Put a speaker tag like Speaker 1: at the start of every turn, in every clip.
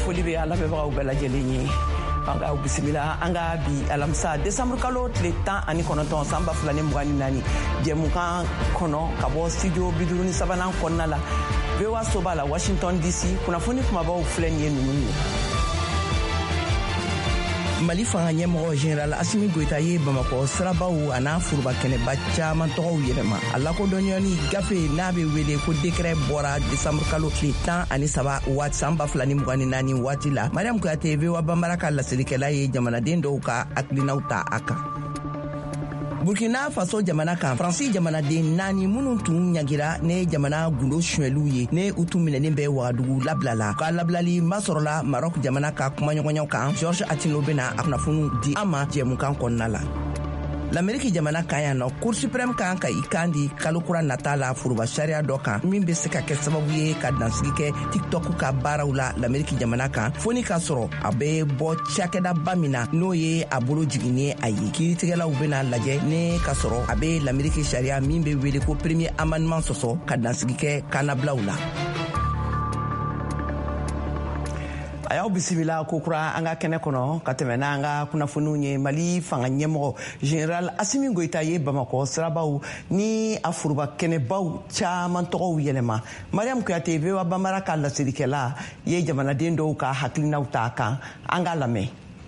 Speaker 1: foli be ala bɛbagaw bɛɛ lajɛlen ye aw bisimila an ka bi alamisa décembre kalo tile 19 san 2024 jɛmukan kɔnɔ ka bɔ studio 53 kɔnɔna la VOA soba la Washington DC kunnafoni kumabaw filɛ nin ye ninnu ye. Mali fanga ɲɛmɔgɔ General Assimi Goïta ye Bamakɔ sirabaw a n'a furuba kɛnɛba caman tɔgɔw yɛlɛma a lakodɔnyani gafe n'a bɛ wele ko décret bɔra décembre kalo tile 13 waati san 2024 waati la Mariam Kuyate VOA Bambara ka lasirikɛla ye jamanaden dɔw ka hakilinaw ta a kan. Burkina Faso jamana kan Faransi jamanaden 4 minnu tun ɲagira ne jamana gundo suɲɛliw ye ne u tun minɛnen bɛ Wagadugu labilala ka labilali masɔrɔla Maroc jamana ka kumaɲɔgɔnyaw kan Georges Atino bena a kunnafoni di an ma jɛmukan kɔnɔna la. L'Amérique jamana kan yan nɔ Cour suprême kan ka i kan di kalo kura nata la furuba sariya dɔ kan min bɛ se ka kɛ sababu ye ka dansigi kɛ TikTok ka baaraw la l'Amérique jamana kan foni ka sɔrɔ a bɛ bɔ cakɛdaba min na n'o ye a bolo jiginni a ye kiiritigɛlaw bena lajɛ ne ka sɔrɔ a bɛ l'Amérique sariya min bɛ wele ko premier amendement sɔsɔ ka dansigi kɛ kannabilaw la. A y'aw bisimila ko kura an ka kɛnɛ kɔnɔ ka tɛmɛ n'an ka kunnafoniw ye Mali fanga ɲɛmɔgɔ General Assimi Goïta ye Bamakɔ sirabaw ni a furuba kɛnɛbaw caman tɔgɔw yɛlɛma. Mariam Kuyate VOA Bambara ka lasirikɛla ye jamanaden dɔw ka hakilinaw ta kan an ka lamɛn.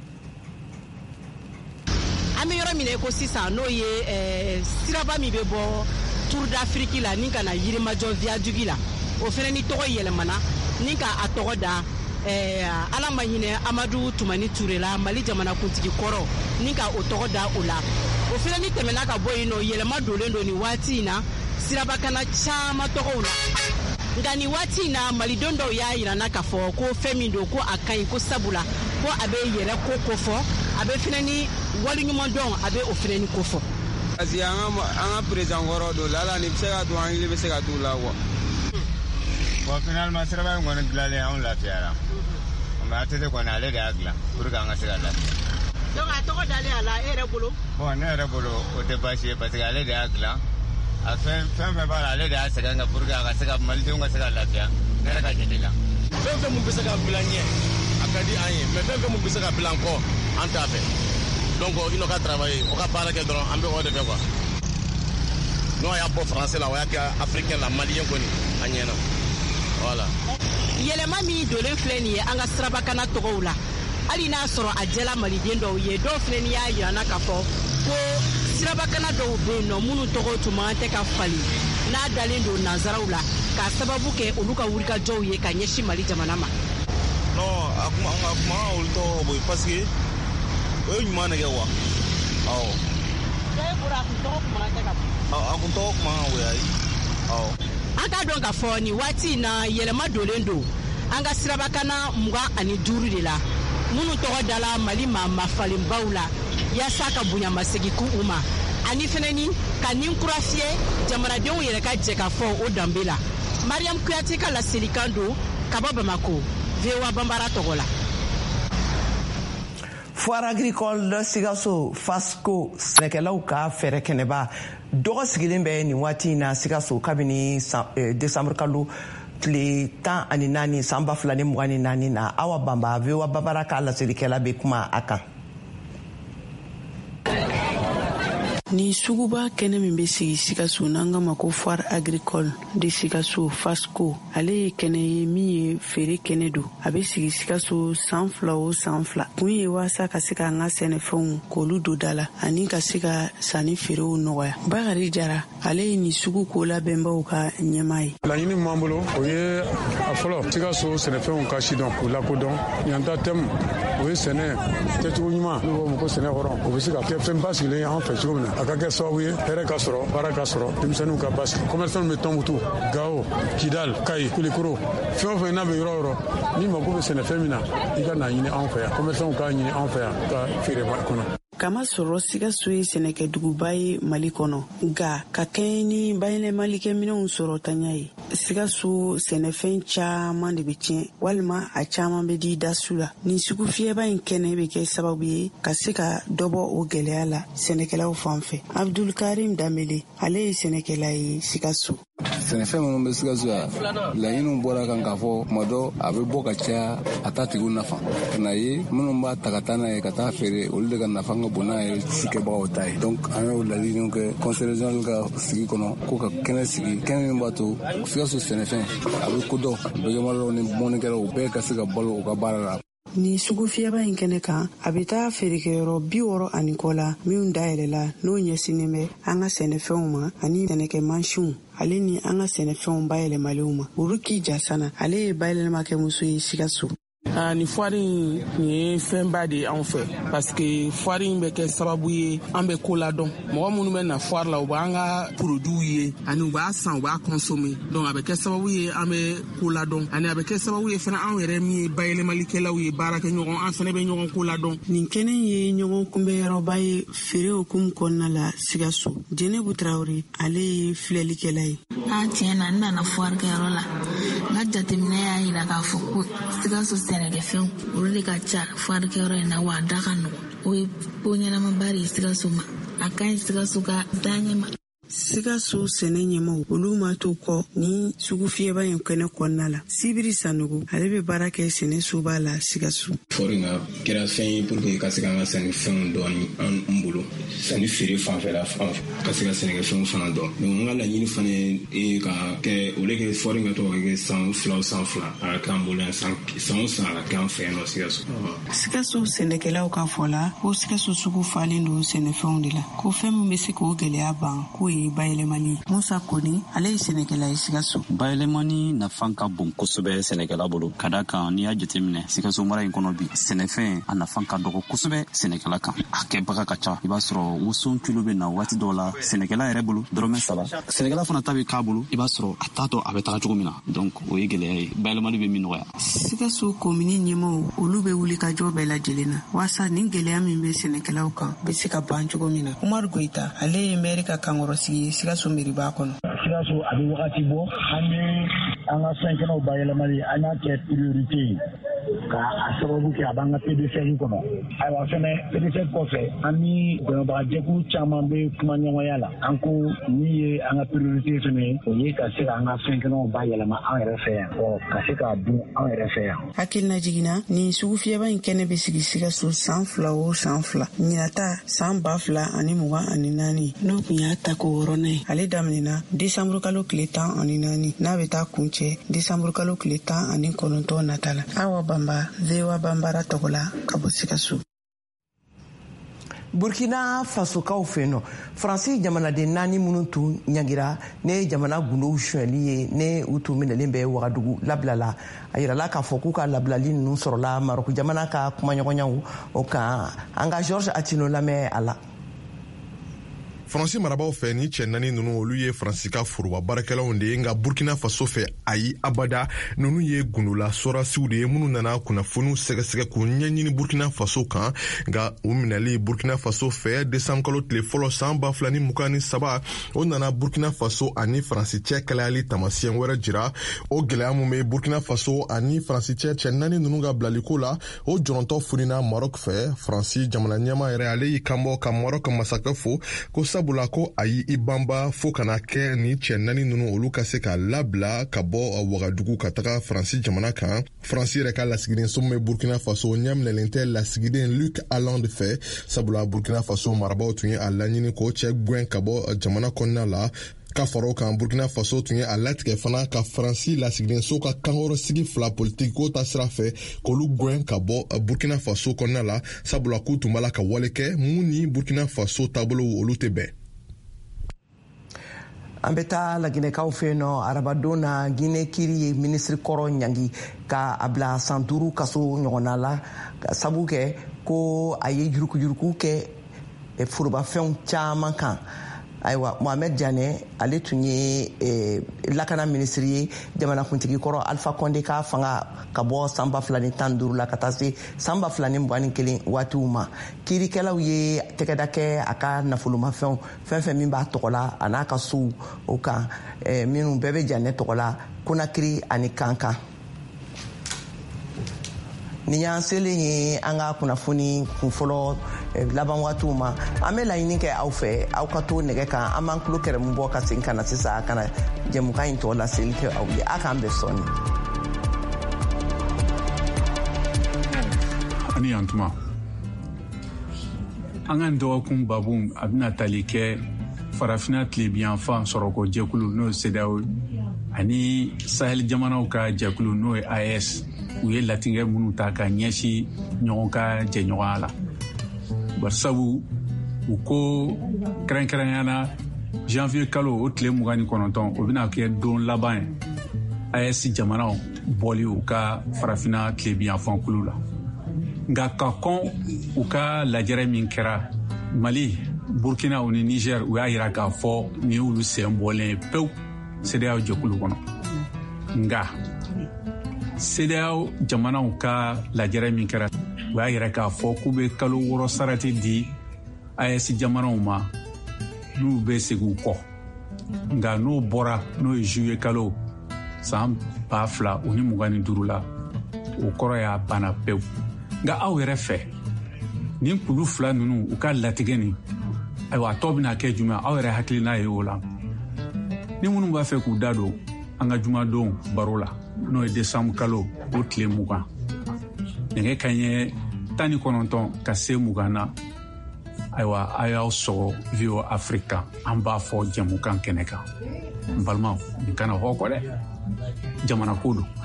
Speaker 2: An bɛ yɔrɔ min na ko sisan n'o ye siraba min bɛ bɔ Tour d'Afrique la ni ka na Yirimajɔ viaduc la o fɛnɛ ni tɔgɔ yɛlɛmana ni ka a tɔgɔ da ala ma hinɛ Amadu Tumani Ture la Mali jamana kuntigi kɔrɔ ni ka o tɔgɔ da o la o fɛnɛ ni tɛmɛna ka bɔ yen nɔ yɛlɛma dolen don ni waati in na sirabakana caman tɔgɔw la nka ni waati in na malidenw dɔw y'a yirana k'a fɔ ko fɛn min don ko a ka ɲi ko sabula ko a bɛ yɛrɛ ko fɔ a bɛ fɛnɛ ni waliɲuman dɔn a bɛ o fɛnɛ ni ko fɔ.
Speaker 3: Parce que an ka président kɔrɔ don la ni bɛ se ka to an hakili bɛ se ka t'u la quoi.
Speaker 4: Bon finalement siraba in kɔni dilanlen anw lafiyara mais a tɛ se kɔni ale de y'a dilan pour que an ka se ka lafiya.
Speaker 2: Donc a tɔgɔ dalen a la e yɛrɛ bolo.
Speaker 4: Bon ne yɛrɛ bolo o tɛ baasi ye parce que ale de y'a dilan a fɛn bɛɛ b'a la ale de y'a sɛgɛn kan pour que a ka se ka malidenw ka se ka lafiya ne yɛrɛ ka jate la.
Speaker 5: Fɛn mun bɛ se ka bila ɲɛ a ka di an ye mais fɛn mun bɛ se ka bila an kɔ an t'a fɛ donc il n'o ka travailler o ka baara kɛ dɔrɔn an bɛ o de fɛ quoi. N'o y'a bɔ français la o y'a kɛ africain la malien kɔni a ɲɛna. Voilà.
Speaker 2: Yɛlɛma min dolen filɛ nin ye an ka sirabakana tɔgɔw la hali n'a sɔrɔ a jɛla maliden dɔw ye dɔw filɛ nin y'a yirana k'a fɔ ko sirabakana dɔw bɛ yen nɔ minnu tɔgɔ tun man tɛ ka fali n'a dalen don nanzaraw la k'a sababu kɛ olu ka wulikajɔw ye ka ɲɛsin Mali jamana ma.
Speaker 5: Non a kuma olu tɔgɔ bɔ parce que o ye ɲuman de kɛ wa. Awɔ.
Speaker 2: Bɛɛ bɔra a kun tɔgɔ kun man tɛ ka fɔ.
Speaker 5: A kun tɔgɔ kuma o ayi. Awɔ.
Speaker 2: An k'a dɔn k'a fɔ nin waati in na yɛlɛma dolen don an ka sirabakana 25 de la minnu tɔgɔ dala Mali mafalenbaw la yaasa ka bonyamasegi k'u ma ani fɛnɛ ni ka nin kura fiyɛ jamanadenw yɛrɛ ka jɛ ka fɔ o danbe la. Mariam Kuyate ka laselikan don ka bɔ Bamako VOA Bambara tɔgɔ la.
Speaker 1: Foire agricole de Sikasso Fasco sɛnɛkɛlaw ka fɛɛrɛ kɛnɛba dɔgɔ sigilen bɛ nin waati in na Sikasso kabini décembre kalo tile 14 san 2024 na Awa Bamba VOA Bambara ka lasirikɛla bɛ kuma a kan.
Speaker 6: Ni suguba kɛnɛ min bɛ sigi Sikasso n'an ka ma ko foire agricole de Sikasso Fasco ale ye kɛnɛ ye min ye feere kɛnɛ don a bɛ sigi Sikasso san 2 o san 2 kun ye waasa ka se k'an ka sɛnɛfɛnw k'olu don da la ani ka se ka sanni feerew nɔgɔya. Bakari Jara ale ye ni sugu ko labɛnbaw ka ɲɛmaa ye.
Speaker 7: Laɲini min b'an bolo o ye a fɔlɔ Sikasso sɛnɛfɛnw ka sidɔn k'u lakodɔn yan ta thème o ye sɛnɛ kɛcogo ɲuman n'u b'a fɔ ko sɛnɛ hɔrɔn o bɛ se ka kɛ fɛn basigilen ye an fɛ cogo min na a ka kɛ sababu ye hɛrɛ ka sɔrɔ baara ka sɔrɔ denmisɛnninw ka basigi commerçants bɛ Tɔnbukutu Gao Kidal Kayi Kulikoro fɛn o fɛn n'a bɛ yɔrɔ o yɔrɔ ni mako bɛ sɛnɛfɛn min na i ka n'a ɲini anw fɛ yan commerçants k'a ɲini anw fɛ yan ka feere kɔnɔ.
Speaker 6: Kama sɔrɔ Sikasso ye sɛnɛkɛduguba ye Mali kɔnɔ nka ka kɛɲɛ ni bayɛlɛmalikɛminɛnw sɔrɔ tanya ye. Sikasso sɛnɛfɛn caman de bɛ tiɲɛ walima a caman bɛ di dasu la. Nin sugu fiyɛba in kɛnɛ bɛ kɛ sababu ye ka se ka dɔbɔ o gɛlɛya la sɛnɛkɛlaw fan fɛ. Abdul Karim Dambele ale ye sɛnɛkɛla ye Sikasso.
Speaker 8: sɛnɛfɛn minnu bɛ Sikaso yan laɲiniw bɔra kan k'a fɔ kuma dɔ a bɛ bɔ ka caya a t'a tigiw nafa ka na ye minnu b'a ta ka taa n'a ye ka taa feere olu de ka nafa ka bon n'a ye sikɛbagaw ta ye donc an y'o laɲiniw kɛ conseil régional ka sigi kɔnɔ ko ka kɛnɛ sigi kɛnɛ min b'a to Sikaso sɛnɛfɛn a bɛ kodɔn bɛgɛmalaw ni mɔnikɛlaw bɛɛ ka se ka balo u ka baara la.
Speaker 6: Ni sugu fiyaba in kɛnɛ kan a bɛ taa feerekɛyɔrɔ 60 kɔ la minnu dayɛlɛla n'o ɲɛsinnen bɛ an ka sɛnɛfɛnw ma ani sɛnɛkɛ mansinw ale ni an ka sɛnɛfɛnw bayɛlɛmalenw ma. Uruki Jasana ale ye bayɛlɛmakɛ muso ye Sikaso.
Speaker 9: Ni foire ni ye fɛnba de anw fɛ parce que foire bɛ kɛ sababu ye an bɛ ko ladɔn mɔgɔ minnu bɛ na foire la u b'an ka produits ye ani u b'a san u b'a consommer donc a bɛ kɛ sababu ye an bɛ ko ladɔn ani a bɛ kɛ sababu ye fana anw yɛrɛ min ye bayɛlɛmalikɛlaw ye baarakɛ ɲɔgɔn an fana bɛ ɲɔgɔn ko ladɔn. Nin kɛnɛ ye ɲɔgɔn kunbɛnyɔrɔba ye feere hukumu kɔnɔna la Sikaso. Jɛnɛbu Traore ale ye filɛlikɛla ye.
Speaker 10: Tiɲɛ na n nana foire kɛyɔrɔ la n ka jateminɛ y'a jira k'a fɔ ko Sikaso sɛnɛkɛfɛnw olu de ka ca foire kɛyɔrɔ in na wa a da ka nɔgɔn o ye ko ɲɛnamaba de ye Sikaso ma a ka ɲi Sikaso ka daɲɛ ma.
Speaker 6: Sikaso sɛnɛ ɲɛmaw olu ma to kɔ ni sugu fiyɛba in kɛnɛ kɔnɔna la. Sibiri Sanogo ale bɛ baara kɛ sɛnɛ suba la Sikaso.
Speaker 11: Foire in kɛra fɛn ye pour que ka se ka an ka sɛnɛfɛnw dɔn an bolo sani feere fanfɛla ka se ka sɛnɛkɛfɛnw fana dɔn. Donc an ka laɲini fana ye ka kɛ o de kɛ foire in ka to ka kɛ san fila a ka k'an bolo yan san o san a ka k'an fɛ yan nɔ Sikaso.
Speaker 6: Sikaso sɛnɛkɛlaw ka fɔ la ko Sikaso sugu falen don sɛnɛfɛnw de la ko fɛn min bɛ se k'o gɛlɛya ban ko ye bayɛlɛmani. Musa Koni ale ye sɛnɛkɛla ye Sikaso.
Speaker 12: Bayɛlɛmani nafa ka bon kosɛbɛ sɛnɛkɛla bolo ka da kan n'i y'a jateminɛ Sikaso mara in kɔnɔ bi sɛnɛfɛn a nafa ka dɔgɔ kosɛbɛ sɛnɛkɛla kan a kɛbaga ka ca i b'a sɔrɔ woson kilo bɛ na waati dɔw la sɛnɛkɛla yɛrɛ bolo dɔrɔmɛ 3 sɛnɛkɛla fana ta bɛ k'a bolo i b'a sɔrɔ a t'a dɔn a bɛ taga cogo min na donc o ye gɛlɛya ye bayɛlɛmani bɛ min nɔgɔya.
Speaker 6: Sikaso komini ɲɛmaw olu bɛ wuli ka jɔ bɛɛ lajɛlen na walasa nin gɛlɛya min bɛ sɛnɛkɛlaw kan bɛ se ka ban cogo min na. Umaru Goita ale ye maire ka kankɔrɔsigi ye Sikaso mairie-ba kɔnɔ.
Speaker 13: Sikaso a bɛ wagati bɔ an bɛ an ka fɛnkɛnɛw bayɛlɛmali an y'a kɛ priorité ye ka a sababu kɛ a b'an ka PDCL kɔnɔ. Ayiwa fɛnɛ PDCL kɔfɛ an ni dɛmɛbagajɛkulu caman bɛ kuma ɲɔgɔnya la an ko min ye an ka priorité fɛnɛ ye o ye ka se ka an ka fɛnkɛnɛw bayɛlɛma an yɛrɛ fɛ yan ka se k'a dun an yɛrɛ fɛ yan.
Speaker 6: Hakilina jiginna nin sugu fiyɛba in kɛnɛ bɛ sigi Sikaso san 2 o san 2 ɲinata san 2024 n'o kun y'a ta ko wɔɔrɔnan ye ale daminɛna Desanburu kalo tile 14 n'a bɛ taa kuncɛ Desanburu kalo tile 19 nata la. Awa Bamba VOA Bambara tɔgɔla ka bɔ Sikaso.
Speaker 1: Burkina Fasokaw fɛ nɔ Faransi jamanaden 4 minnu tun ɲagira ne jamana gundow suɲɛli ye ne u tun minɛlen bɛ Wagadugu labilala a yirala k'a fɔ k'u ka labilali ninnu sɔrɔla Marɔku jamana ka kumaɲɔgɔnyaw o kan an ka Georges Atino lamɛn a la.
Speaker 14: Faransi marabaw fɛ ni cɛ 4 ninnu olu ye Faransi ka foroba baarakɛlaw de ye nka Burkina Faso fɛ ayi abada ninnu ye gundola sɔrasiw de ye minnu nana kunnafoniw sɛgɛsɛgɛ k'u ɲɛɲini Burkina Faso kan nka u minɛli Burkina Faso fɛ décembre kalo tile fɔlɔ san 2023 o nana Burkina Faso ani Faransi cɛ kɛlɛyali tamasiyɛn wɛrɛ jira o gɛlɛya mun bɛ Burkina Faso ani Faransi cɛ 4 ninnu ka bilaliko la o jɔrɔntɔ funina Maroc fɛ Faransi jamana ɲɛma yɛrɛ ale y'i kanbɔ ka Maroc masakɛ fo ko sabula ko ayi i banba fo kana kɛ ni cɛ 4 ninnu olu ka se ka labila ka bɔ Wagadugu ka taga Faransi jamana kan. Faransi yɛrɛ ka lasigiden somɛ Burkina Faso ɲaminɛlen tɛ lasigiden Luc Alande fɛ sabula Burkina Faso marabaw tun ye a laɲini k'o cɛ gɛn ka bɔ jamana kɔnɔna la. Ka faro kan Burkina Faso tun ye a latigɛ fana ka Faransi lasigiden so ka kankɔrɔ sigi 2 politique ko ta sira fɛ k'olu gɛn ka bɔ Burkina Faso kɔnɔna la sabula k'u tun b'a la ka wale kɛ mun ni Burkina Faso taabolo olu tɛ bɛn.
Speaker 1: An bɛ taa laginɛkaw fɛ yen nɔ arabadon na Guinée kiri ye ministre kɔrɔ ɲangi ka a bila san 5 kaso ɲɔgɔnna la ka sabu kɛ ko a ye juruku kɛ forobafɛnw caman kan. Ayiwa Mohamed Diané ale tun ye lakana ministre ye jamanakuntigi kɔrɔ Alpha Condé ka fanga ka bɔ san 2015 la ka taa se san 2021 waatiw ma. Kirikɛlaw ye tɛgɛda kɛ a ka nafolomafɛnw fɛn min b'a tɔgɔ la a n'a ka sow o kan minnu bɛɛ bɛ Diané tɔgɔ la Conakry ani Kankan. Nin y'an selen ye an ka kunnafoni kunfɔlɔ laban waatiw ma an bɛ laɲini kɛ aw fɛ aw ka to nɛgɛ kan an b'an tulo kɛrɛmu bɔ ka segin ka na sisan ka na jɛmukan in tɔ laseli kɛ aw ye a k'an bɛn sɔɔni.
Speaker 15: ani yantuma an ka dɔgɔkun babu a bɛna tali kɛ farafina tilebiyanfan sɔrɔko jɛkulu n'o ye CEDEAO ani Sahel jamanaw ka jɛkulu n'o ye AES u ye latigɛ minnu ta ka ɲɛsin ɲɔgɔn ka jɛɲɔgɔnya la. Barisabu u ko kɛrɛnkɛrɛnyana janvier kalo o tile 29 o bɛna kɛ don laban ye AES jamanaw bɔli u ka farafina tilebiyanfan kulu la. Nka ka kɔn u ka lajɛrɛ min kɛra Mali, Burkina ou Niger u y'a yira k'a fɔ ni olu sen bɔlen pewu CEDEAO jɛkulu kɔnɔ. Nka CEDEAO jamanaw ka lajɛrɛ min kɛra u y'a yira k'a fɔ k'u bɛ kalo 6 sarati di AES jamanaw ma n'u bɛ segin u kɔ. Nka n'o bɔra n'o ye juillet kalo san 2025 la o kɔrɔ y'a banna pewu. Nka aw yɛrɛ fɛ nin kulu fila ninnu u ka latigɛ nin ayiwa a tɔ bɛna kɛ jumɛn aw yɛrɛ hakilina ye o la. Ni minnu b'a fɛ k'u da don an ka jumadon baro la n'o ye décembre kalo o tile 20 nɛgɛ kanɲɛ 19 ka se 20 na ayiwa a y'aw sɔgɔ VOA Africa an b'a fɔ jɛmukan kɛnɛ kan. N balimaw nin kana hɔ kɔ dɛ jamana ko don.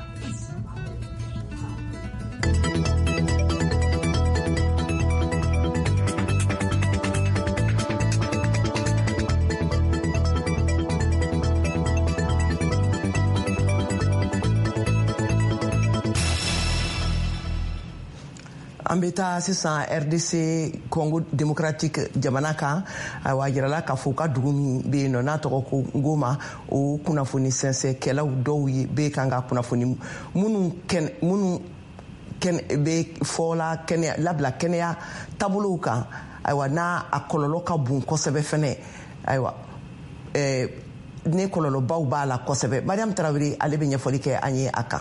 Speaker 1: An bɛ taa sisan RDC Congo Democratique jamana kan ayiwa yirala k'a fɔ ka dugu min bɛ yen nɔ n'a tɔgɔ ko Ngoma o kunnafoni sɛnsɛnkɛlaw dɔw ye bɛ kan ka kunnafoni minnu bɛ fɔla kɛnɛya labila kɛnɛya taabolow kan ayiwa n'a a kɔlɔlɔ ka bon kosɛbɛ fɛnɛ ayiwa ne kɔlɔlɔbaw b'a la kosɛbɛ. Mariam Tarawele ale bɛ ɲɛfɔli kɛ an ye a kan.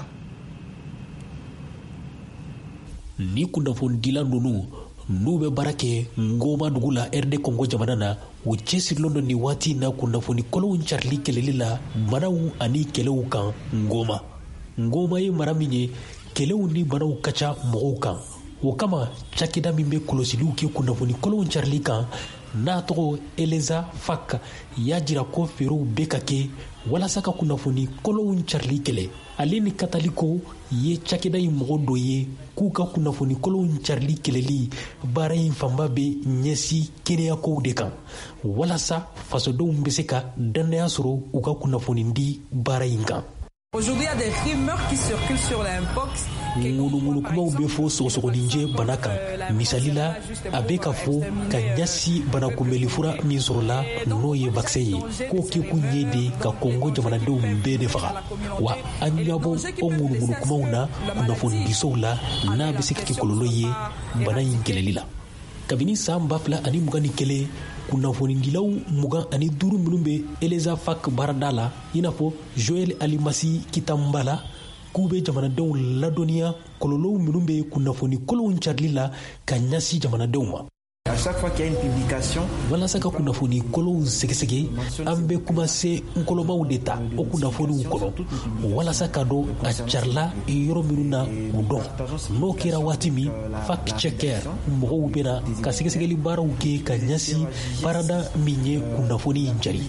Speaker 16: Ni kunnafonidila ninnu n'u bɛ baara kɛ Ngoma dugu la RD Congo jamana na u cɛsirilen don nin waati in na kunnafoni kɔlɔnw carili kɛlɛli la banaw ani kɛlɛw kan Ngoma. Ngoma ye mara min ye kɛlɛw ni banaw ka ca mɔgɔw kan. O kama cakɛda min bɛ kɔlɔsiliw kɛ kunnafoni kɔlɔnw carili kan n'a tɔgɔ Eleza Fak y'a jira ko feerew bɛ ka kɛ walasa ka kunnafoni kɔlɔnw carili kɛlɛ. Ale ni Kataliko ye cakɛda in mɔgɔ dɔ ye k'u ka kunnafoni kɔlɔnw carili kɛlɛli baara in fanba bɛ ɲɛsi kɛnɛyakow de kan walasa fasodenw bɛ se ka dannaya sɔrɔ u ka kunnafoni di baara in kan.
Speaker 17: Aujourd'hui, il y a des rumeurs qui circulent sur l'impox.
Speaker 16: Ŋunuŋunukumaw bɛ fɔ sɔgɔsɔgɔninjɛ bana kan misali la a bɛ ka fɔ ka ɲasi banakunbɛli fura min sɔrɔla n'o ye vaccin ye k'o kɛkun ye de ka Kongo jamanadenw bɛɛ de faga wa an ɲabɔ o ŋunuŋunukumaw na kunnafonidisow la n'a bɛ se ka kɛ kɔlɔlɔ ye bana in kɛlɛli la. Kabini san 2021 kunnafonidilaw 25 minnu bɛ Eleza Fak baarada la i n'a fɔ Joel Alimasi Kitamba la k'u bɛ jamanadenw ladɔnniya kɔlɔlɔw minnu bɛ kunnafoni kɔlɔnw carili la ka ɲasi jamanadenw ma.
Speaker 18: À chaque fois qu'il y a une publication,
Speaker 16: walasa ka kunnafoni kɔlɔnw sɛgɛsɛgɛ an bɛ kumase nkɔlɔmaw de ta o kunnafoniw kɔnɔ walasa ka dɔn a carila yɔrɔ minnu na u dɔn. N'o kɛra waati min fact checker mɔgɔw bɛna ka sɛgɛsɛgɛli baaraw kɛ ka ɲasi baarada min ye kunnafoni jari.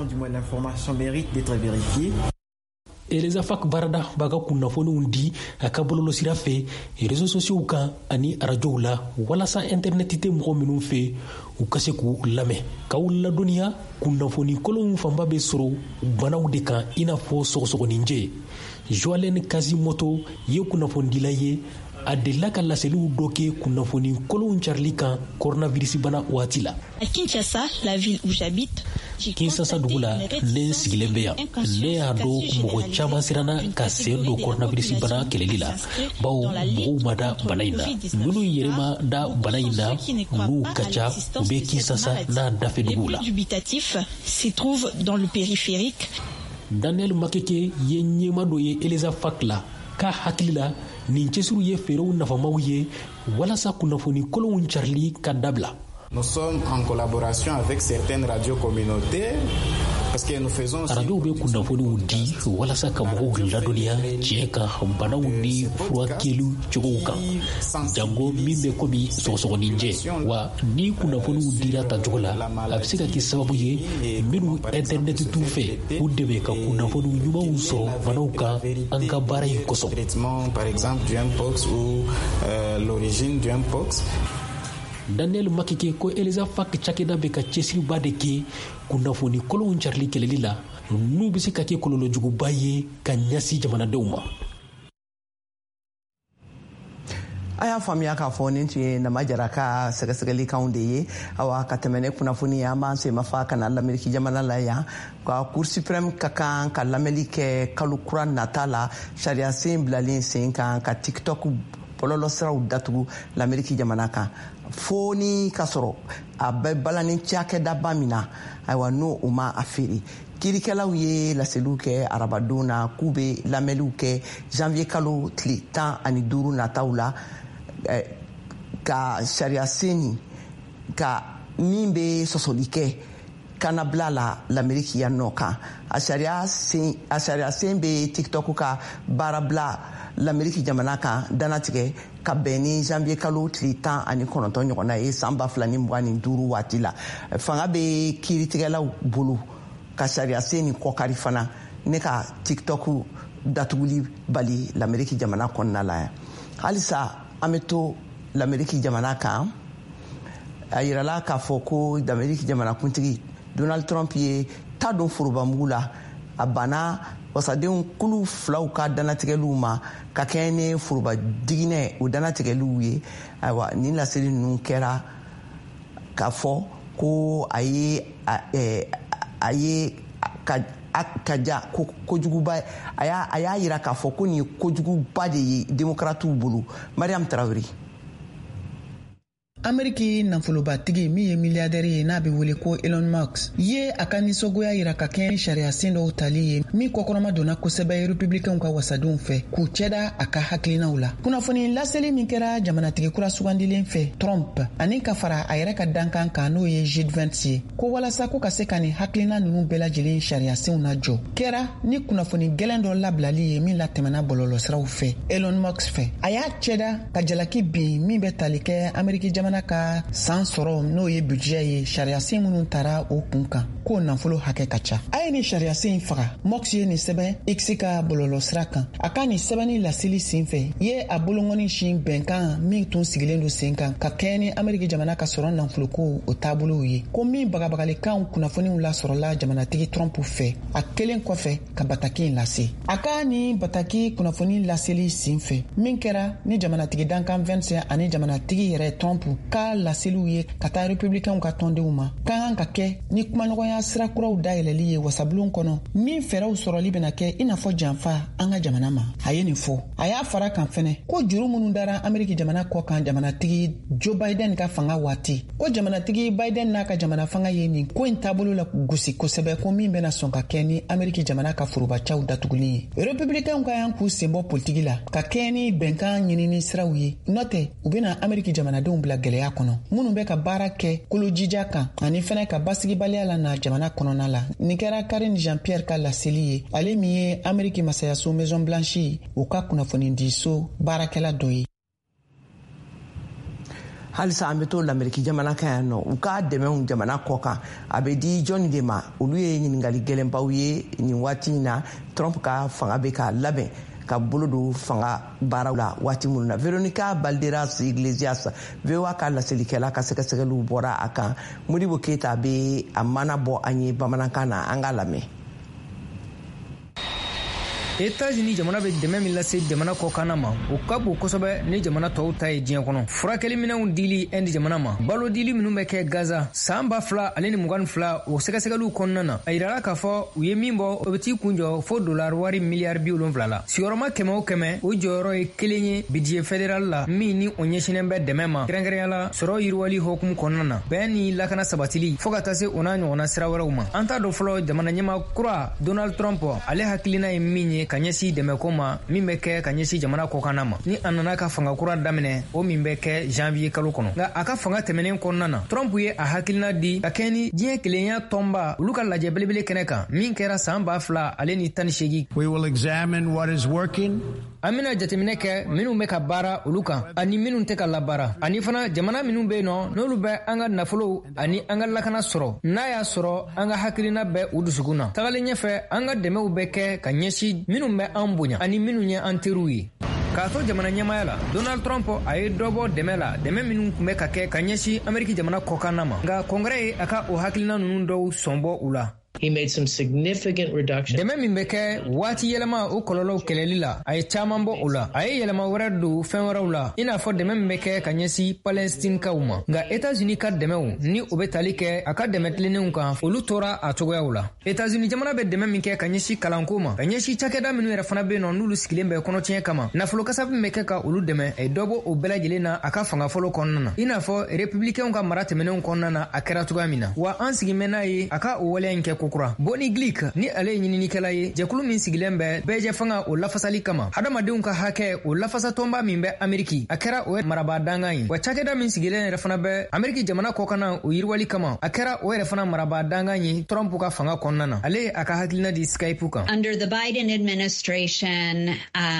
Speaker 16: Eleza Fak barada baga kunnafoniw di a ka bɔlɔlɔsira fɛ réseaux sociaux kan ani arajow la walasa internet tɛ mɔgɔ minnu fɛ u ka se k'u lamɛn k'aw ladɔnniya kunnafoni kɔlɔnw fanba bɛ sɔrɔ banaw de kan i n'a fɔ sɔgɔsɔgɔninjɛ. Joalen Kazimoto ye kunnafonidila ye a delila ka laseliw dɔ kɛ kunnafoni kɔlɔnw carili kan coronavirus bana waati la.
Speaker 19: À Kinshasa, la ville où j'habite,
Speaker 16: Kinshasa dugu la ne sigilen bɛ yan ne y'a dɔn mɔgɔ caman siranna ka sen don coronavirus bana kɛlɛli la bawo mɔgɔw ma da bana in na minnu yɛrɛ ma da bana in na olu ka ca u bɛ Kinshasa n'a dafe duguw la.
Speaker 19: dubitatif se trouve dans le périphérique.
Speaker 16: Daniel Makeke ye ɲɛma dɔ ye Eleza Fak la ka hakili la nin cɛsiriw ye feerew nafamaw ye walasa kunnafoni kolonw carili ka dabila.
Speaker 18: Nous sommes en collaboration avec certaines radios communautaires parce que nous faisons
Speaker 16: radio be kunnafoniw di walasa ka mɔgɔw ladɔnniya tiɲɛ kan banaw ni furakɛliw cogow kan jango min bɛ komi sɔgɔsɔgɔninjɛ wa ni kunnafoniw dira tancogo la a bɛ se ka kɛ sababu ye minnu internet t'u fɛ u dɛmɛ ka kunnafoniw ɲumanw sɔrɔ banaw kan an ka baara in kosɔn.
Speaker 18: Par exemple du mpox ou l'origine du mpox.
Speaker 16: Daniel Makike ko Elisa Fak cakɛda bɛ ka cɛsiriba de kɛ kunnafoni kolonw carili kɛlɛli la n'u bɛ se ka kɛ kɔlɔlɔ juguba ye ka ɲɛsin jamanadenw ma.
Speaker 1: A y'a faamuya k'a fɔ nin tun ye Nama Jara ka sɛgɛsɛgɛlikanw de ye awa ka tɛmɛ ne kunnafoni ye an b'an semafa ka na l'Amérique jamana la yan ka Cour suprême ka kan ka lamɛnli kɛ kalo kura nata la sariya sen bilalen sen kan ka TikTok bɔlɔlɔ siraw datugu l'Amérique jamana kan fo ni ka sɔrɔ a bɛ balani cakɛdaba min na ayiwa n'o u ma a feere. Kirikɛlaw ye laseliw kɛ arabadon na k'u bɛ lamɛnliw kɛ janvier kalo tile 15 nataw la ka sariya sen ka min bɛ sɔsɔli kɛ kanabila la l'Amérique yan nɔ kan a sariya sen bɛ TikTok ka baarabila l'Amérique jamana kan danatigɛ ka bɛn ni janvier kalo tile 19 ɲɔgɔn na ye san 2025 waati la fanga bɛ kiiritigɛlaw bolo ka sariya sen ni kɔkari fana ne ka TikTok datuguli bali l'Amérique jamana kɔnɔna la yan halisa an bɛ to l'Amérique jamana kan a yirala k'a fɔ ko l'Amérique jamana kuntigi Donald Trump ye ta don forobamugu la a banna wasadenw kulu filaw ka danatigɛliw ma ka kɛɲɛ ni foroba diginɛ o danatigɛliw ye ayiwa nin laseli ninnu kɛra k'a fɔ ko a ye ka ja kojuguba a y'a yira k'a fɔ ko nin ye kojuguba de ye démocratiw bolo. Mariam Traoré.
Speaker 6: Ameriki nafolobatigi min ye miliyardɛri ye n'a bɛ wele ko Elon Musk ye a ka nisɔngoya yira ka kɛ sariya sen dɔw tali ye min kɔkɔrɔma donna kosɛbɛ républicains ka wasadenw fɛ k'u cɛda a ka hakilinaw la. Kunnafoni laseli min kɛra jamanatigi kura sugandilen fɛ Trump ani ka fara a yɛrɛ ka dankan kan n'o ye G20 ye ko walasa ko ka se ka nin hakilina ninnu bɛɛ lajɛlen sariya senw na jɔ kɛra ni kunnafoni gɛlɛn dɔ labilali ye min latɛmɛna bɔlɔlɔsiraw fɛ Elon Musk fɛ a y'a cɛda ka jalaki bin min bɛ tali kɛ Ameriki jamana ka san sɔrɔ n'o ye budget ye sariya sen minnu tara o kun kan k'o nafolo hakɛ ka ca. A ye ni sariya sen faga Musk ye nin sɛbɛn X ka bɔlɔlɔsira kan a ka nin sɛbɛnni laseli sen fɛ ye a bolongɔni sin bɛnkan min tun sigilen don sen kan ka kɛɲɛ ni Ameriki jamana ka sɔrɔ nafoloko o taabolow ye ko min bagabagalikan kunnafoniw lasɔrɔla jamanatigi Trump fɛ a kelen kɔfɛ ka bataki in lase. A ka ni bataki kunnafoni laseli sen fɛ min kɛra ni jamanatigi dankan 25 ani jamanatigi yɛrɛ Trump ka laseliw ye ka taa républicains ka tɔndenw ma kan ka kɛ ni kumaɲɔgɔnya sira kuraw dayɛlɛli ye wasabulon kɔnɔ min fɛɛrɛw sɔrɔli bɛna kɛ i n'a fɔ janfa an ka jamana ma. A ye nin fɔ a y'a fara kan fɛnɛ ko juru minnu dara Ameriki jamana kɔ kan jamanatigi Joe Biden ka fanga waati ko jamanatigi Biden n'a ka jamana fanga ye nin ko in taabolo la gosi kosɛbɛ ko min bɛna sɔn ka kɛ ni Ameriki jamana ka forobacaw datuguli ye. républicains ka yan k'u senbɔ politiki la ka kɛ ni bɛnkan ɲinini siraw ye n'o tɛ u bɛna Ameriki jamanadenw bila gɛlɛya kɔnɔ minnu bɛ ka baara kɛ kolojija kan ani fɛnɛ ka basigibaliya la na jamana kɔnɔna la. Nin kɛra Karine Jean-Pierre ka laseli ye ale min ye Ameriki masayaso Maison Blanche o ka kunnafoni di so baarakɛla dɔ ye.
Speaker 1: halisa an bɛ to l'Amérique jamana kan yan nɔ u ka dɛmɛw jamana kɔ kan a bɛ di jɔnni de ma olu ye ɲininkali gɛlɛnbaw ye nin waati in na Trump ka fanga bɛ ka labɛn ka bolo don fanga baaraw la waati minnu na. Veronica Balderas Iglesias VOA ka laselikɛla ka sɛgɛsɛgɛliw bɔra a kan. Modibo Keita bɛ a mana bɔ an ye bamanankan na an ka lamɛn.
Speaker 20: États-Unis jamana bɛ dɛmɛ min lase jamana kɔkanna ma o ka bon kosɛbɛ ni jamana tɔw ta ye diɲɛ kɔnɔ. Furakɛli minɛnw dili Inde jamana ma balo dili minnu bɛ kɛ Gaza san 2022 o sɛgɛsɛgɛliw kɔnɔna na a yirala k'a fɔ u ye min bɔ o bɛ t'i kunjɔ fo $70 miliyari 70 la. Sigiyɔrɔma 100 o jɔyɔrɔ ye kelen ye budget fédéral la min ni o ɲɛsinnen bɛ dɛmɛ ma kɛrɛnkɛrɛnyala sɔrɔ yiriwali hokumu kɔnɔna na bɛn ni lakana sabatili fo ka taa se o n'a ɲɔgɔnna sira wɛrɛw ma. An t'a dɔn fɔlɔ jamana ɲɛma kura Donald Trump ale hakilina ye min ye ka ɲɛsi dɛmɛko ma min bɛ kɛ ka ɲɛsi jamana kɔkanna ma ni a nana ka fanga kura daminɛ o min bɛ kɛ janvier kalo kɔnɔ. Nka a ka fanga tɛmɛnen kɔnɔna na Trump ye a hakilina di ka kɛ ni diɲɛ kelenya tɔnba olu ka lajɛ belebele kɛnɛ kan min kɛra san 2018.
Speaker 21: We will examine what is working.
Speaker 20: An bɛna jateminɛ kɛ minnu bɛ ka baara olu kan ani minnu tɛ ka labaara ani fana jamana minnu bɛ yen nɔ n'olu bɛ an ka nafolo ani an ka lakana sɔrɔ n'a y'a sɔrɔ an ka hakilina bɛ u dusukun na. Tagalen ɲɛfɛ an ka dɛmɛw bɛ kɛ ka ɲɛsin minnu bɛ an bonya ani minnu ye an teriw ye. K'a to jamana ɲɛmaya la Donald Trump a ye dɔ bɔ dɛmɛ la dɛmɛ minnu tun bɛ ka kɛ ka ɲɛsin Ameriki jamana kɔkanna ma nka kɔngɛrɛ ye a ka o hakilina ninnu dɔw sɔnbɔ u la.
Speaker 22: He made some significant reductions.
Speaker 20: Dɛmɛ min bɛ kɛ waati yɛlɛma o kɔlɔlɔw kɛlɛli la a ye caman bɔ o la a ye yɛlɛma wɛrɛ don fɛn wɛrɛw la i n'a fɔ dɛmɛ min bɛ kɛ ka ɲɛsin Palestinikaw ma nka États-Unis ka dɛmɛw ni o bɛ tali kɛ a ka dɛmɛ tilennenw kan olu tora a cogoyaw la. États-Unis jamana bɛ dɛmɛ min kɛ ka ɲɛsin kalanko ma ka ɲɛsin cakɛda minnu yɛrɛ fana bɛ yen nɔ n'olu sigilen bɛ kɔnɔtiɲɛ kama nafolo kasafin bɛ kɛ ka olu dɛmɛ a ye dɔ bɔ o bɛɛ lajɛlen na a ka fanga fɔlɔ kɔnɔna na i n'a fɔ républicains ka mara tɛmɛnenw kɔnɔna na a kɛra cogoya min na wa an sigi mɛn n'a ye a ka o waleya in kɛ kokura. Boni Glick ni ale ye ɲininikɛla ye jɛkulu min sigilen bɛ bɛɛjɛ fanga o lafasali kama hadamadenw ka hakɛ o lafasatɔnba min bɛ Ameriki a kɛra o ye marabaa dangan ye wa cakɛda min sigilen yɛrɛ fana bɛ Ameriki jamana kɔkanna o yiriwali kama a kɛra o yɛrɛ fana marabaa dangan ye Trump ka fanga kɔnɔna na ale a ka hakilina di Skype kan.
Speaker 23: Under the Biden administration,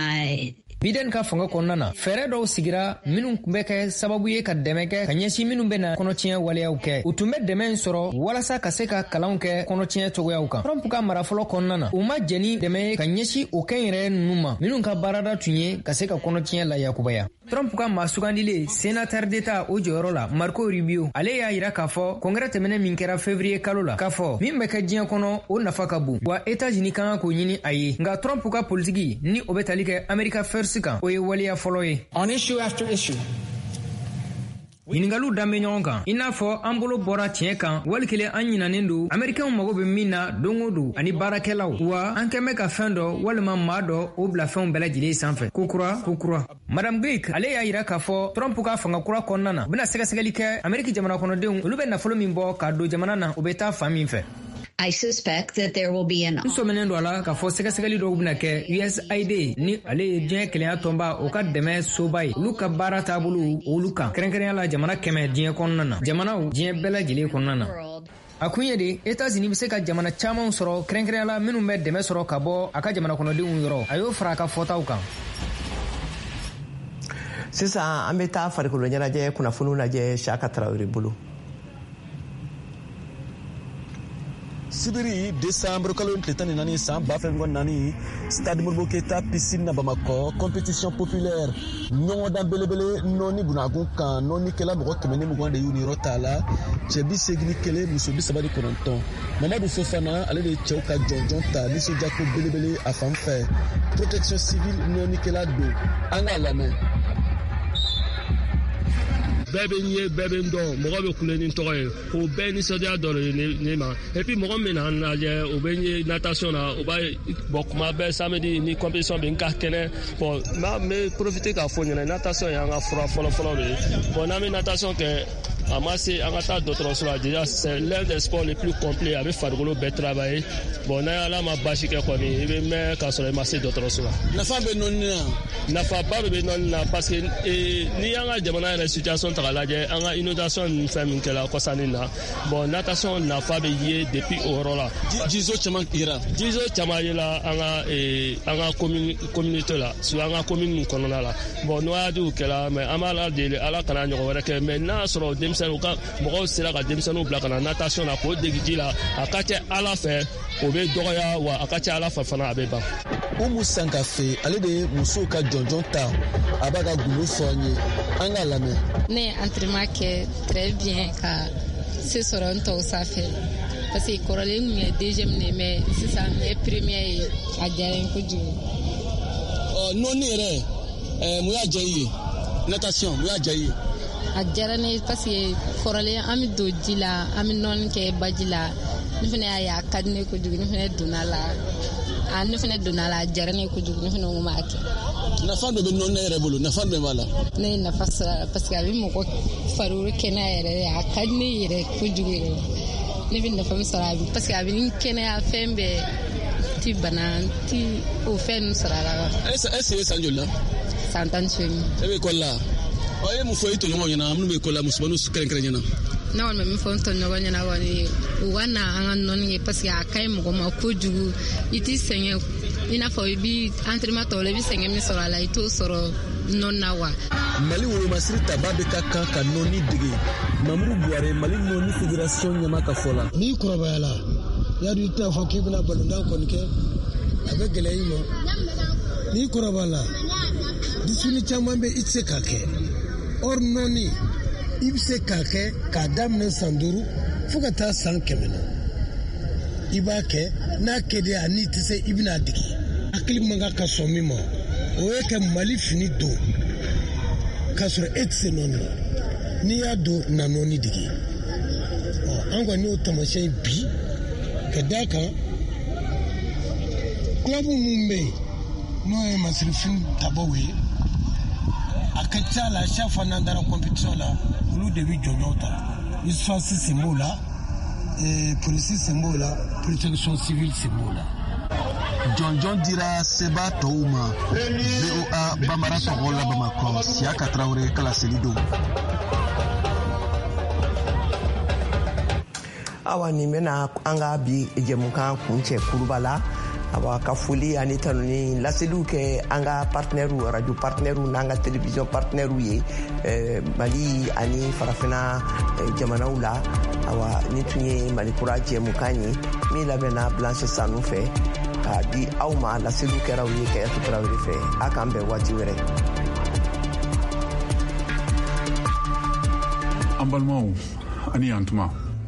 Speaker 20: Biden ka fanga kɔnɔna na fɛɛrɛ dɔw sigira minnu tun bɛ kɛ sababu ye ka dɛmɛ kɛ ka ɲɛsin minnu bɛ na kɔnɔtiɲɛ waleyaw kɛ u tun bɛ dɛmɛ in sɔrɔ walasa ka se ka kalanw kɛ kɔnɔtiɲɛ cogoyaw kan. Trump ka mara fɔlɔ kɔnɔna na u ma jɛni dɛmɛ ye ka ɲɛsin o kɛnyɛrɛye ninnu ma minnu ka baarada tun ye ka se ka kɔnɔtiɲɛ layakubaya. Trump ka maa sugandile sénateur d'État o jɔyɔrɔ la Marco Rubio ale y'a yira k'a fɔ kɔngɛrɛ tɛmɛnen min kɛra février kalo la k'a fɔ min bɛ kɛ diɲɛ kɔnɔ o nafa ka bon wa États-Unis kan k'o ɲini a ye nka Trump ka politiki ni o bɛ tali kɛ America First kan o ye waleya fɔlɔ ye.
Speaker 21: On issue after issue.
Speaker 20: ɲiningaliw dan bɛ ɲɔgɔn kan i n'a fɔ an bolo bɔra tiɲɛ kan wali kelen an ɲinanen don Amerikɛnw mago bɛ min na don o don ani baarakɛlaw wa an kɛn bɛ ka fɛn dɔ walima maa dɔ o bila fɛnw bɛɛ lajɛlen sanfɛ kokura. Madame Glick ale y'a yira k'a fɔ Trump ka fanga kura kɔnɔna na u bɛna sɛgɛsɛgɛli kɛ Ameriki jamana kɔnɔdenw olu bɛ nafolo min bɔ k'a don jamana na o bɛ taa fan min fɛ.
Speaker 23: I suspect that there will be an...
Speaker 20: Nsomenen do ala k'a fɔ sɛgɛsɛgɛli dɔw bɛna kɛ USAID ni ale ye diɲɛ kelenya tɔnba o ka dɛmɛ soba ye olu ka baara taabolo olu kan kɛrɛnkɛrɛnya la jamana 100 diɲɛ kɔnɔna na jamanaw diɲɛ bɛɛ lajɛlen kɔnɔna na. A kun ye de États-Unis bɛ se ka jamana camanw sɔrɔ kɛrɛnkɛrɛnya la minnu bɛ dɛmɛ sɔrɔ ka bɔ a ka jamana kɔnɔdenw yɔrɔ a y'o fara a ka fɔtaw kan.
Speaker 1: Sisan an bɛ taa farikolo ɲɛnajɛ kunnafoniw lajɛ Saka Tarawele bolo.
Speaker 24: Sibiri décembre kalo tile 14 san 2024 stade Modibo Keita piscine na Bamako compétition populaire ɲɔgɔndan belebele nɔni bunagun kan nɔni kɛla mɔgɔ 120 de y'u ni yɔrɔ t'a la cɛ 81 muso 39 Mamadu Fofana ale de cɛw ka jɔnjɔn ta nisɔndiyako belebele a fan fɛ protection civile nɔni kɛla don an ka lamɛn.
Speaker 25: bɛɛ bɛ n ye bɛɛ bɛ n dɔn mɔgɔ bɛ kule ni tɔgɔ ye o bɛɛ nisɔndiya dɔ de ne ma et puis mɔgɔ min na n lajɛ o bɛ n ye natation na o b'a bɔn kuma bɛɛ samedi ni compétition bɛ n ka kɛnɛ bon n bɛ profiter k'a fɔ ɲɛna natation ye an ka fura fɔlɔfɔlɔ de ye bon n'an bɛ natation kɛ a ma se an ka taa dɔgɔtɔrɔso la déjà c'est l'un des sports les plus complets a bɛ farikolo bɛɛ travailler bon n'a ala ma basi kɛ kɔni i bɛ mɛn k'a sɔrɔ i ma se dɔgɔtɔrɔso la.
Speaker 24: nafa bɛ nɔni na.
Speaker 25: nafaba de bɛ nɔni na parce que ni y'an ka jamana yɛrɛ situation ta k'a lajɛ an ka inondation ni fɛn min kɛla kɔsani na bon natation nafa bɛ ye depuis o yɔrɔ la.
Speaker 24: jizo caman yera.
Speaker 25: jizo caman yela an ka communauté la sur an ka commune min kɔnɔna la bon n'o y'a di o kɛla mais an b'a la deli ala kana ɲɔgɔn wɛrɛ kɛ mais n'a sɔrɔ denmisɛnninw ka mɔgɔw sera ka denmisɛnninw bila ka na natation na k'o degi ji la a ka kɛ ala fɛ o bɛ dɔgɔya wa a ka kɛ ala fɛ fana a bɛ ban.
Speaker 24: Umu Sankafe ale de ye musow ka jɔnjɔn ta a b'a ka gundo fɔ an ye an ka lamɛn.
Speaker 26: Ne ye entraînement kɛ très bien ka se sɔrɔ n tɔw sanfɛ parce que kɔrɔlen kun ye deuxième de mais sisan n ye premier ye a diyara n kojugu.
Speaker 24: Nɔni yɛrɛ mun y'a diya i ye natation mun y'a diya i ye.
Speaker 26: A diyara ne parce que kɔrɔlen an bɛ don ji la an bɛ nɔni kɛ baji la ne fana y'a ye a ka di ne kojugu ne fana donna la ne fana donna la a diyara ne kojugu ne fana ko n b'a kɛ.
Speaker 24: nafa dɔ bɛ nɔni yɛrɛ bolo nafa dɔ b'a la.
Speaker 26: ne ye nafa sɔrɔ parce que a bɛ mɔgɔ farikolo kɛnɛya yɛrɛ a ka di ne yɛrɛ kojugu yɛrɛ ne bɛ nafa min sɔrɔ a bɛ parce que a bɛ ni kɛnɛya fɛn bɛɛ ti bana ti o fɛn sɔrɔ la.
Speaker 24: Est-ce que san joli la?
Speaker 26: San 18.
Speaker 24: E bɛ école la? Ɔ e mun fɔ i tɔɲɔgɔnw ɲɛna minnu bɛ école la musomaninw kɛrɛnkɛrɛn ɲɛna?
Speaker 26: Ne kɔni bɛ min fɔ n tɔɲɔgɔn ɲɛna kɔni u ka na an ka nɔni ye parce que a ka ɲi mɔgɔ ma kojugu i t'i sɛgɛn i n'a fɔ i bi entraînement tɔ la i bi sɛgɛn min sɔrɔ a la i t'o sɔrɔ nɔni na wa.
Speaker 24: Mali wolomasiri taba bɛ ka kan ka nɔni dege. Mamuru Buware Mali nɔni fédération ɲɛma ka fɔ la.
Speaker 2: N'i kɔrɔbayala yadu i tɛna fɔ k'i bɛna balontan kɔni kɛ a bɛ gɛlɛya i ma. N'i kɔrɔbayala discipline caman bɛ i tɛ se k'a kɛ. Or nɔni i bɛ se k'a kɛ k'a daminɛ san 5 fo ka taa san 100 na. I b'a kɛ n'a kɛde a n'i tɛ se i bɛna dege. Hakili man kan ka sɔn min ma o ye ka Mali fini don k'a sɔrɔ e tɛ se nɔni na. N'i y'a don na nɔni dege. An kɔni y'o taamasiyɛn bi ka d'a kan club minnu bɛ yen n'o ye masirifin tabaw ye a ka ca la chaque fois n'an taara compétition la olu de bɛ jɔnjɔnw ta USFAS sen b'o la polisi sen b'o la protection civile sen b'o la.
Speaker 24: Jɔnjɔn dira seba tɔw ma VOA Bambara tɔgɔ la Bamakɔ Siaka Traoré kala seli don.
Speaker 1: Awa ni bɛna an ka bi jɛmukan kuncɛ kuruba la awa ka foli ani tanu ni laseliw kɛ an ka partenaires radio partenaires n'an ka télévision partenaires ye Mali ani farafina jamanaw la awa ni tun ye Mali kura jɛmukan ye min labɛnna Blanche Sanu fɛ k'a di aw ma laseliw kɛra u ye Kayatu Tarawele fɛ a k'an bɛn waati wɛrɛ.
Speaker 15: An balimaw ani yantuma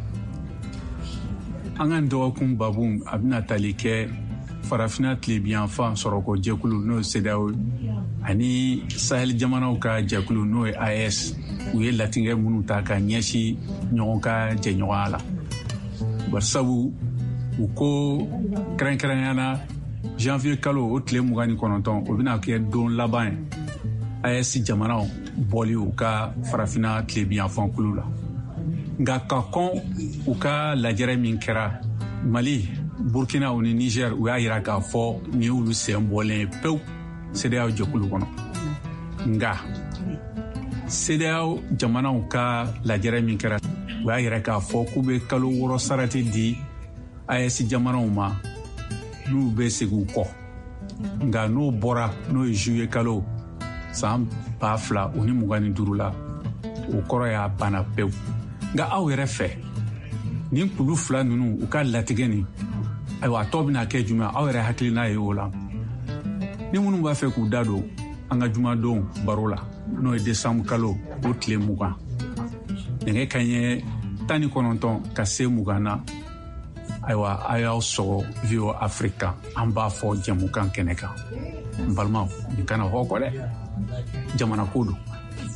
Speaker 15: an ka dɔgɔkun babu a bɛna tali kɛ farafina tilebiyanfan sɔrɔko jɛkulu n'o ye CEDEAO ani Sahel jamanaw ka jɛkulu n'o ye AES u ye latigɛ minnu ta ka ɲɛsin ɲɔgɔn ka jɛɲɔgɔnya la. Barisabu u ko kɛrɛnkɛrɛnyana janvier kalo o tile 29 o bɛna kɛ don laban ye AES jamanaw bɔli u ka farafina tilebiyanfan kulu la. Nka ka kɔn u ka lajɛrɛ min kɛra Mali, Burkina ni Niger u y'a yira k'a fɔ ni olu sen bɔlen pewu CEDEAO jɛkulu kɔnɔ. Nka CEDEAO jamanaw ka lajɛrɛ min kɛra u y'a yira k'a fɔ k'u bɛ kalo 6 sarati di AES jamanaw ma n'u bɛ segin u kɔ. Nka n'o bɔra n'o ye juillet kalo san 2025 la o kɔrɔ y'a banna pewu. Nka aw yɛrɛ fɛ nin kulu fila ninnu u ka latigɛ nin ayiwa a tɔ bɛna kɛ jumɛn aw yɛrɛ hakilina ye o la. Ni minnu b'a fɛ k'u da don an ka jumadon baro la n'o ye décembre kalo o tile 20 nɛgɛ kanɲɛ 19 ka se 20 na ayiwa a y'aw sɔgɔ VOA Africa an b'a fɔ jɛmukan kɛnɛ kan. N balimaw nin kana hɔ kɔ dɛ jamana ko don.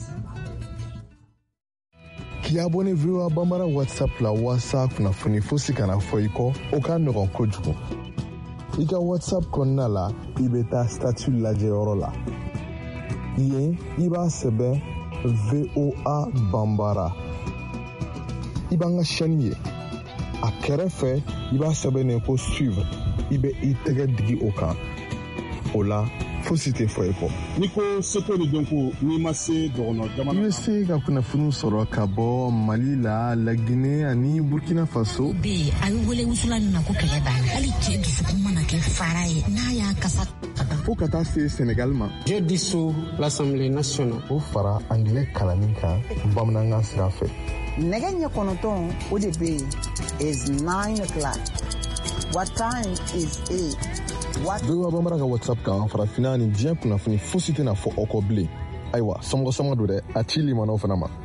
Speaker 14: K'i abonné VOA Bambara WhatsApp la walasa kunnafoni fosi kana fɔ i kɔ o ka nɔgɔn kojugu. I ka WhatsApp kɔnɔna la i bɛ taa statut lajɛyɔrɔ la. Yen i b'a sɛbɛn VOA Bambara. I b'an ka chaîne ye. A kɛrɛfɛ i b'a sɛbɛnnen ko suivre i bɛ i tɛgɛ digi o kan. O la fosi tɛ fɔ i kɔ.
Speaker 3: N'i ko seko ni dɔnko n'i ma se dɔgɔnɔ jamana.
Speaker 14: I bɛ se ka kunnafoni sɔrɔ ka bɔ Mali la, Laginɛ ani Burkina Faso.
Speaker 4: Bi a bɛ wele wusula min ma ko kɛlɛ banna. Hali cɛ dusukun mana kɛ fara ye n'a y'a kasa ka ban.
Speaker 14: Fo ka taa se Sénégal ma.
Speaker 5: Je dissous l'Assemblée nationale.
Speaker 14: O fara anglais kalanni kan bamanankan sira fɛ.
Speaker 7: Nɛgɛ ɲɛ 9 o de bɛ yen is 9 o'clock. What time is it?
Speaker 14: VOA Bambara ka WhatsApp kan farafina ni diɲɛ kunnafoni fosi tɛna fɔ aw kɔ bilen. Ayiwa sɔmɔgɔ don dɛ a ci limanaw fana ma.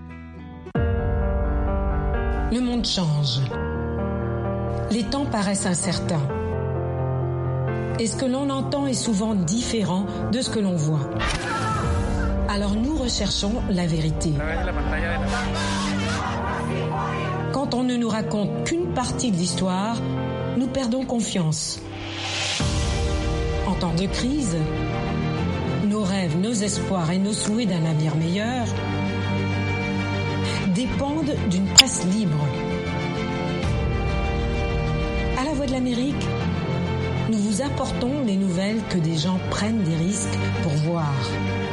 Speaker 8: Le monde change. Les temps paraissent incertains. Et ce que l'on entend est souvent différent de ce que l'on voit. Alors nous recherchons la vérité. Quand on ne nous raconte qu'une partie de l'histoire, nous perdons confiance. En temps de crise, nos rêves, nos espoirs et nos souhaits d'un avenir meilleur dépendent d'une presse libre. À la Voix de l'Amérique, nous nous apportons les nouvelles que des gens prennent des risques pour voir.